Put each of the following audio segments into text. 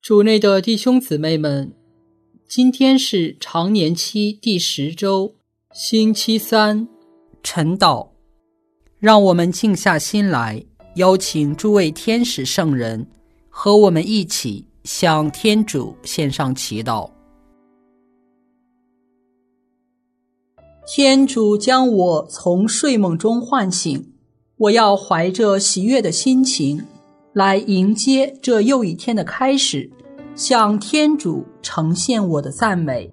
主内的弟兄姊妹们，今天是常年期第10周，星期三，晨祷。让我们静下心来，邀请诸位天使圣人和我们一起向天主献上祈祷。天主将我从睡梦中唤醒，我要怀着喜悦的心情来迎接这又一天的开始，向天主呈现我的赞美。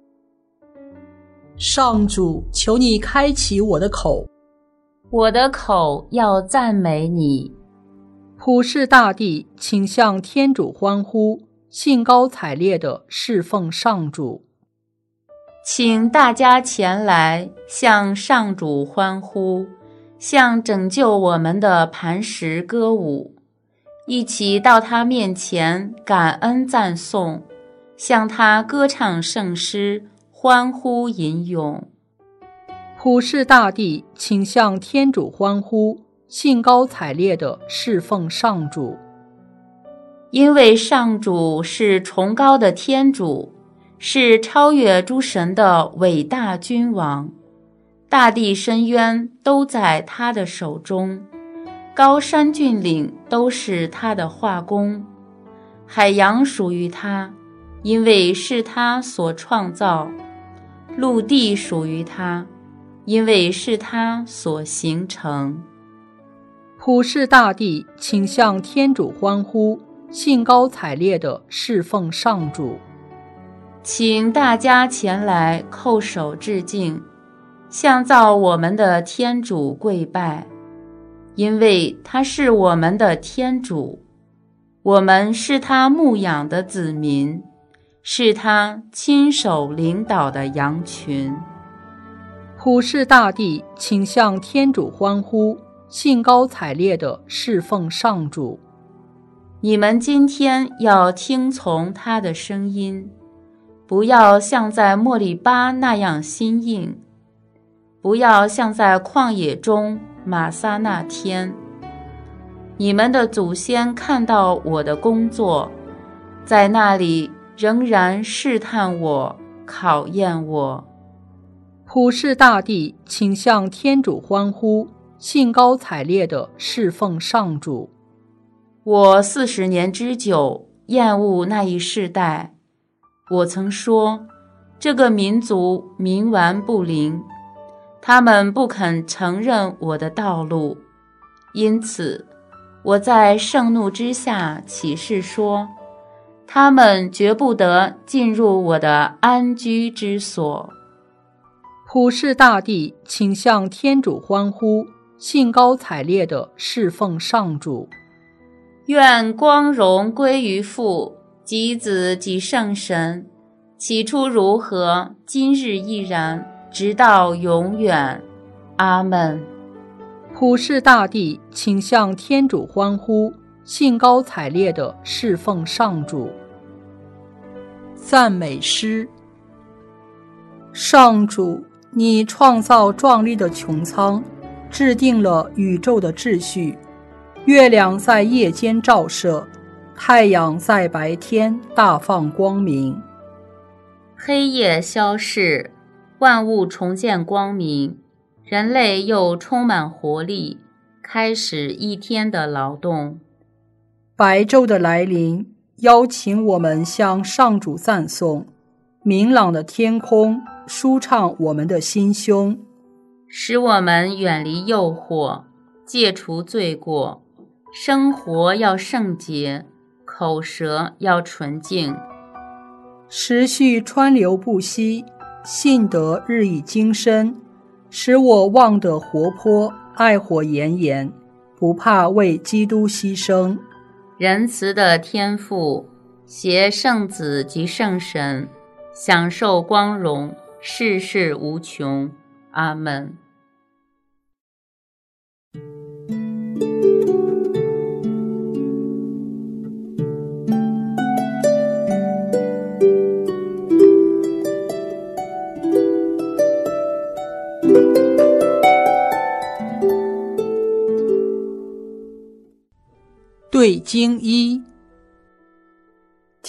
上主，求你开启我的口， 我的口要赞美你。 普世大地，请向天主欢呼，兴高采烈地侍奉上主。 请大家前来向上主欢呼，向拯救我们的磐石歌舞，一起到他面前感恩赞颂，向他歌唱圣诗，欢呼吟咏。 普世大地，请向天主欢呼，兴高采烈地侍奉上主。 因为上主是崇高的天主，是超越诸神的伟大君王，大地深渊都在他的手中，高山峻岭都是他的画工，海洋属于他，因为是他所创造；陆地属于他，因为是他所形成。 普世大地，请向天主欢呼，兴高采烈地侍奉上主。 请大家前来叩首致敬，向造我们的天主跪拜，因为他是我们的天主，我们是他牧养的子民，是他亲手领导的羊群。 普世大地，请向天主欢呼，兴高采烈地侍奉上主。 你们今天要听从他的声音，不要像在莫利巴那样心硬，不要像在旷野中玛撒那天。你们的祖先看到我的工作，在那里仍然试探我，考验我。 普世大地，请向天主欢呼，兴高采烈地侍奉上主。 我40年之久厌恶那一世代，我曾说，这个民族冥顽不灵，他们不肯承认我的道路，因此我在盛怒之下起誓说，他们绝不得进入我的安居之所。 普世大地，请向天主欢呼，兴高采烈地侍奉上主。 愿光荣归于父及子及圣神，起初如何，今日亦然，直到永远。阿们。 普世大地，请向天主欢呼，兴高采烈地侍奉上主。赞美诗。上主，你创造壮丽的穹苍，制定了宇宙的秩序，月亮在夜间照射，太阳在白天大放光明。 黑夜消逝，万物重见光明，人类又充满活力，开始一天的劳动。 白昼的来临，邀请我们向上主赞颂，明朗的天空舒畅我们的心胸， 使我们远离诱惑，戒除罪过，生活要圣洁，口舌要纯净， 时序川流不息，信德日益精深，使我望得活泼，爱火炎炎，不怕为基督牺牲。 仁慈的天父，携圣子及圣神，享受光荣，世世无穷。阿们。 对经一。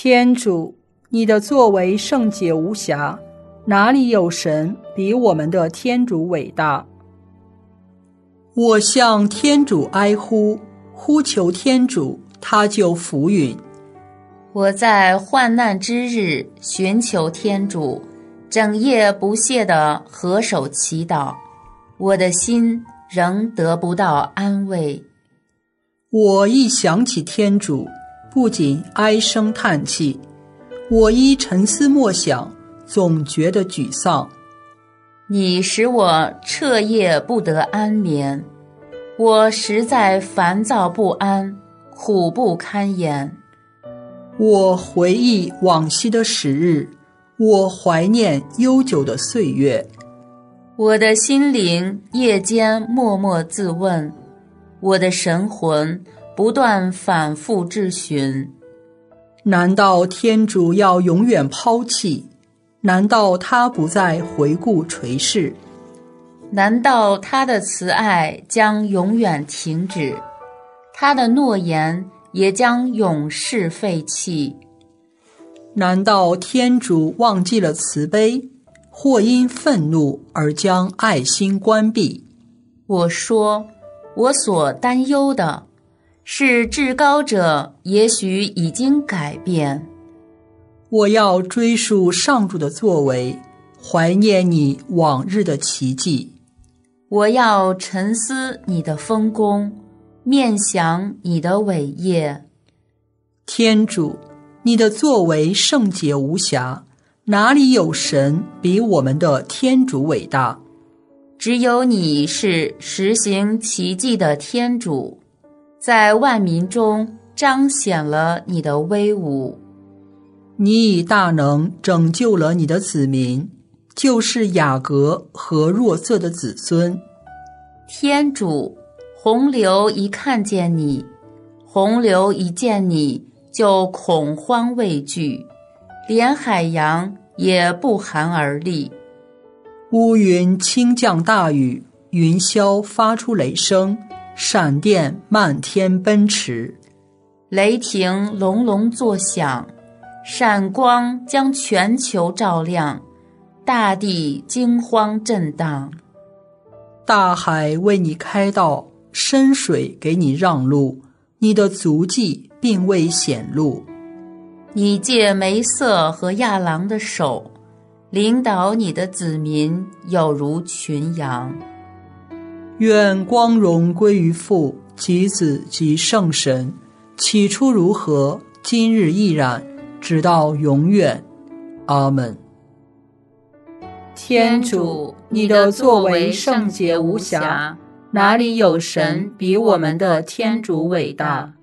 天主，你的作为圣洁无瑕，哪里有神比我们的天主伟大？我向天主哀呼，呼求天主，他就俯允。 我在患难之日寻求天主，整夜不懈地合手祈祷，我的心仍得不到安慰。 我一想起天主，不仅唉声叹气，我一沉思默想，总觉得沮丧。 你使我彻夜不得安眠，我实在烦躁不安，苦不堪言。 我回忆往昔的时日，我怀念悠久的岁月。 我的心灵夜间默默自问，我的神魂不断反复质询： 难道天主要永远抛弃？难道他不再回顾垂视？ 难道他的慈爱将永远停止？他的诺言也将永世废弃？ 难道天主忘记了慈悲，或因愤怒而将爱心关闭？ 我说，我所担忧的是至高者也许已经改变。 我要追溯上主的作为，怀念你往日的奇迹。 我要沉思你的丰功，面想你的伟业。 天主，你的作为圣洁无瑕，哪里有神比我们的天主伟大？ 只有你是实行奇迹的天主，在万民中彰显了你的威武。 你以大能拯救了你的子民，就是雅各和若瑟的子孙。 天主，洪流一看见你，洪流一见你就恐慌畏惧，连海洋也不寒而栗。 乌云倾降大雨，云霄发出雷声，闪电漫天奔驰， 雷霆隆隆作响，闪光将全球照亮，大地惊慌震荡。 大海为你开道，深水给你让路，你的足迹并未显露。 你借梅瑟和亚郎的手，领导你的子民有如群羊。 愿光荣归于父及子及圣神，起初如何，今日亦然，直到永远。阿们。天主，你的作为圣洁无瑕，哪里有神比我们的天主伟大？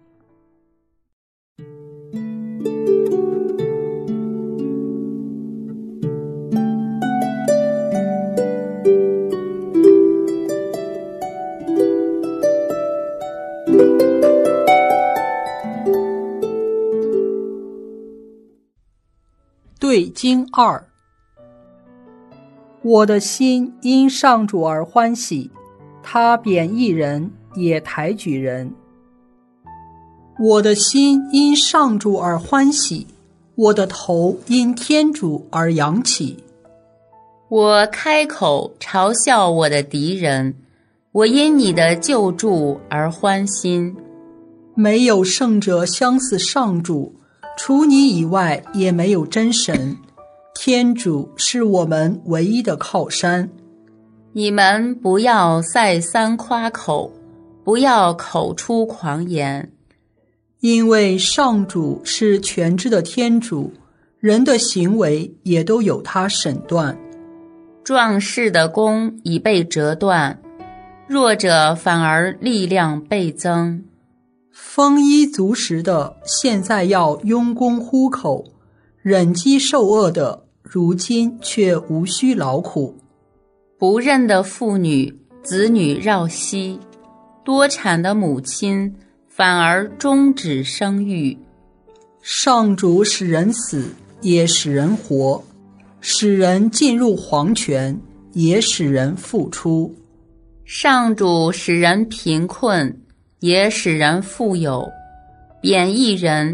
对经2。我的心因上主而欢喜，他贬义人，也抬举人。我的心因上主而欢喜，我的头因天主而扬起。 我开口嘲笑我的敌人，我因你的救助而欢心。 没有圣者相似上主，除你以外也没有真神。天主是我们唯一的靠山。 你们不要再三夸口，不要口出狂言。 因为上主是全知的天主，人的行为也都有他审断。 壮士的弓已被折断，弱者反而力量倍增。 丰衣足食的现在要拥功糊口，忍饥受饿的如今却无需劳苦。 不妊的妇女子女绕膝，多产的母亲反而终止生育。 上主使人死，也使人活，使人进入黄泉，也使人复出。 上主使人贫困，也使人富有，贬义人，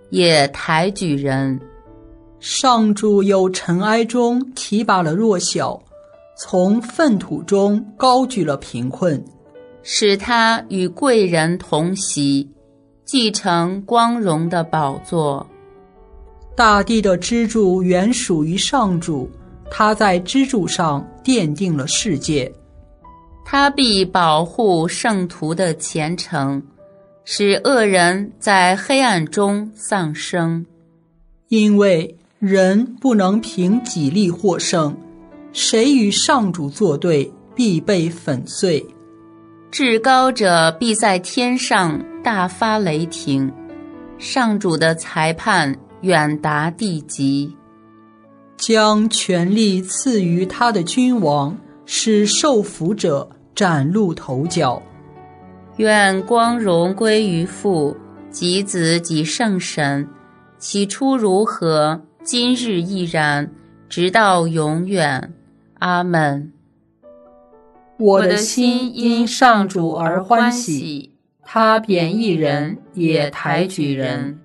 也抬举人。 上主由尘埃中提拔了弱小，从粪土中高举了贫困， 使他与贵人同席，继承光荣的宝座。 大地的支柱原属于上主，他在支柱上奠定了世界。 他必保护圣徒的虔诚，使恶人在黑暗中丧生。 因为人不能凭己力获胜，谁与上主作对，必被粉碎。 至高者必在天上大发雷霆，上主的裁判远达地极， 将权力赐予他的君王，使受福者崭露头角。 愿光荣归于父及子及圣神，起初如何，今日亦然，直到永远。阿们。 我的心因上主而欢喜，他贬义人，也抬举人。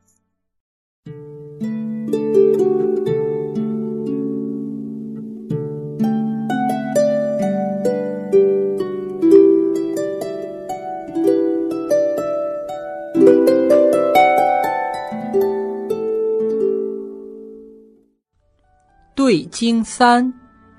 对经3。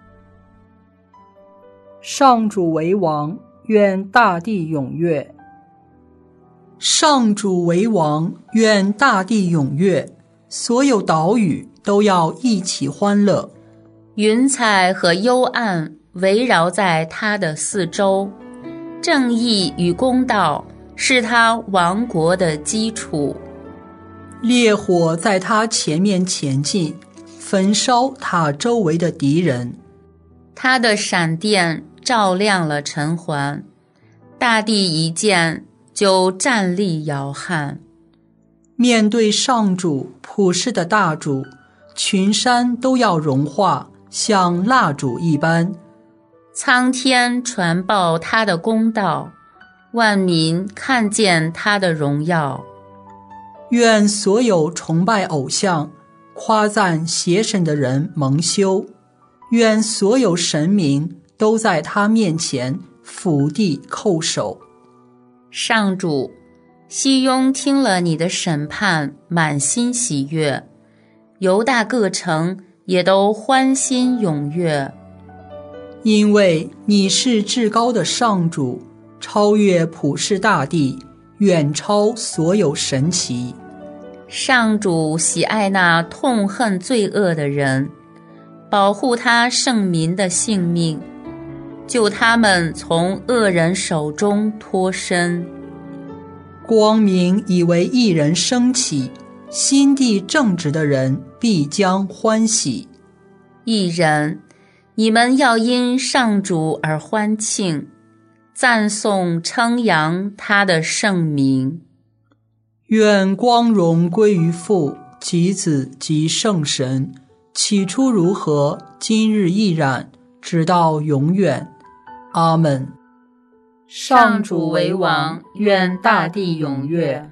上主为王，愿大地踊跃。上主为王，愿大地踊跃，所有岛屿都要一起欢乐。 云彩和幽暗围绕在他的四周，正义与公道是他王国的基础。 烈火在他前面前进，焚烧他周围的敌人。 他的闪电照亮了尘寰，大地一见就站立摇撼。 面对上主普世的大主，群山都要融化，像蜡烛一般。 苍天传报他的公道，万民看见他的荣耀。 愿所有崇拜偶像、夸赞邪神的人蒙羞，愿所有神明都在他面前俯地叩首。 上主，西雍听了你的审判，满心喜悦，犹大各城也都欢欣踊跃。 因为你是至高的上主，超越普世大地，远超所有神奇。 上主喜爱那痛恨罪恶的人，保护他圣民的性命，救他们从恶人手中脱身。 光明已为一人升起，心地正直的人必将欢喜。 一人，你们要因上主而欢庆，赞颂称扬他的圣名。 愿光荣归于父及子及圣神，起初如何，今日亦然，直到永远。阿们。 上主为王，愿大地踊跃。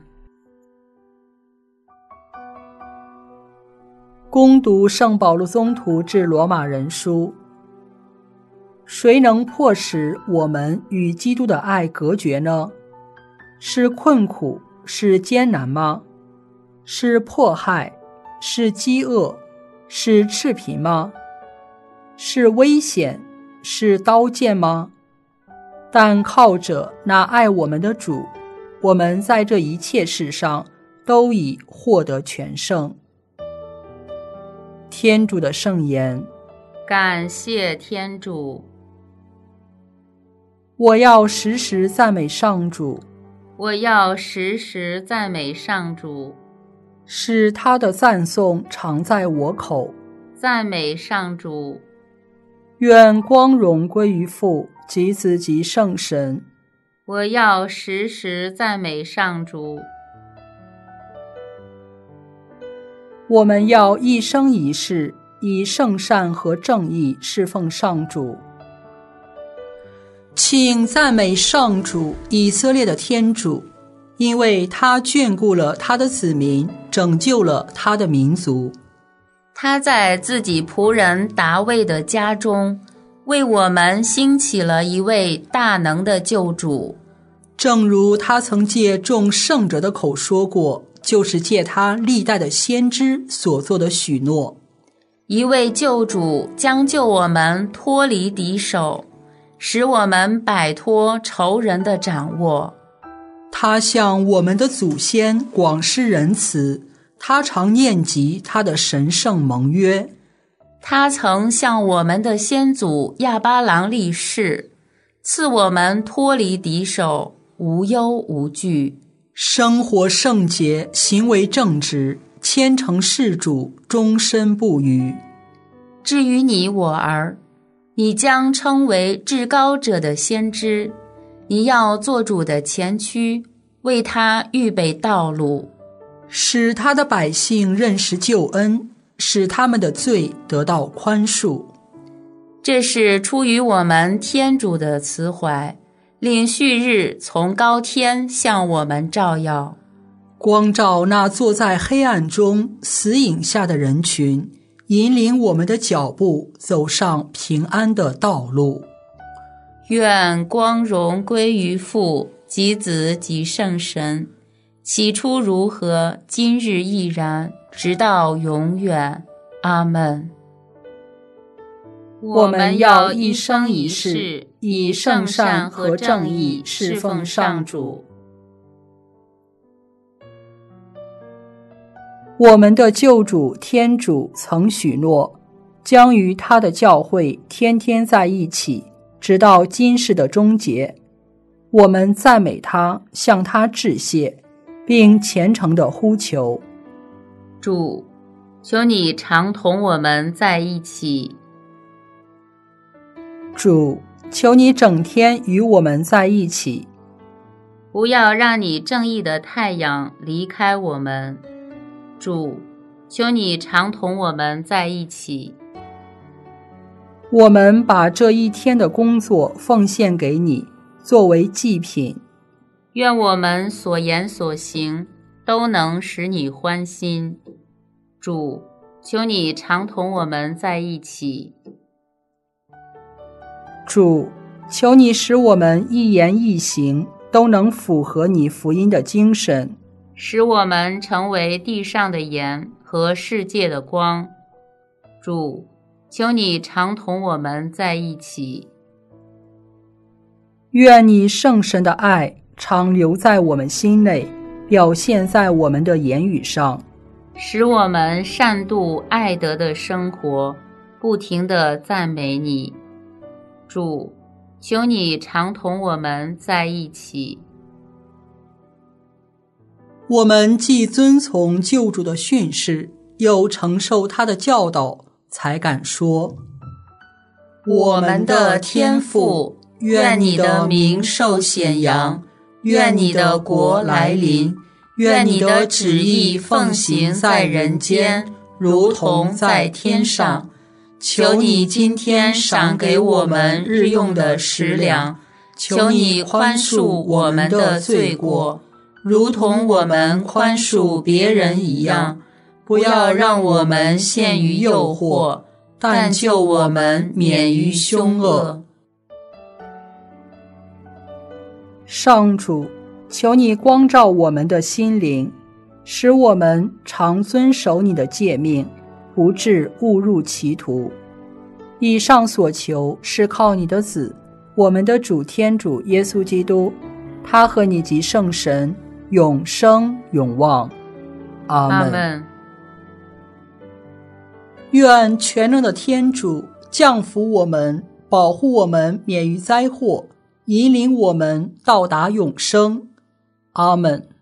恭读圣保禄宗徒致罗马人书。谁能迫使我们与基督的爱隔绝呢？是困苦，是艰难吗？是迫害，是饥饿，是赤贫吗？是危险，是刀剑吗？但靠着那爱我们的主，我们在这一切事上都已获得全胜。天主的圣言。 感谢天主。 我要时时赞美上主， 我要时时赞美上主， 使他的赞颂常在我口。 赞美上主。 愿光荣归于父及子及圣神。 我要时时赞美上主。 我们要一生一世以圣善和正义侍奉上主。请赞美上主，以色列的天主， 因为他眷顾了他的子民，拯救了他的民族。 他在自己仆人达味的家中，为我们兴起了一位大能的救主。 正如他曾借众圣者的口说过，就是借他历代的先知所做的许诺。 一位救主将救我们脱离敌手，使我们摆脱仇人的掌握。 他向我们的祖先广施仁慈，他常念及他的神圣盟约。 他曾向我们的先祖亚巴郎立誓，赐我们脱离敌手，无忧无惧， 生活圣洁，行为正直，虔诚事主，终身不渝。 至于你我儿，你将称为至高者的先知，你要做主的前驱，为他预备道路， 使他的百姓认识救恩，使他们的罪得到宽恕。 这是出于我们天主的慈怀，令旭日从高天向我们照耀， 光照那坐在黑暗中死影下的人群，引领我们的脚步走上平安的道路。 愿光荣归于父及子及圣神，起初如何，今日亦然，直到永远。阿们。 我们要一生一世以圣善和正义侍奉上主。我们的救主天主曾许诺，将与他的教会天天在一起，直到今世的终结。我们赞美他，向他致谢，并虔诚地呼求： 主，求你常同我们在一起。 主，求你整天与我们在一起。 不要让你正义的太阳离开我们。主，求你常同我们在一起。 我们把这一天的工作奉献给你，作为祭品。 愿我们所言所行都能使你欢心。主，求你常同我们在一起。 主，求你使我们一言一行都能符合你福音的精神， 使我们成为地上的盐和世界的光。主，求你常同我们在一起。 愿你圣神的爱常留在我们心内，表现在我们的言语上， 使我们善度爱德的生活，不停地赞美你。主，求你常同我们在一起。 我们既遵从救主的训示，又承受他的教导，才敢说：我们的天父，愿你的名受显扬，愿你的国来临，愿你的旨意奉行在人间，如同在天上。求你今天赏给我们日用的食粮，求你宽恕我们的罪过，如同我们宽恕别人一样，不要让我们陷于诱惑，但救我们免于凶恶。上主，求你光照我们的心灵，使我们常遵守你的诫命，不致误入歧途。以上所求是靠你的子，我们的主天主耶稣基督，他和你及圣神永生永望。阿们。 阿们。 愿全能的天主降福我们，保护我们免于灾祸，引领我们到达永生。阿们。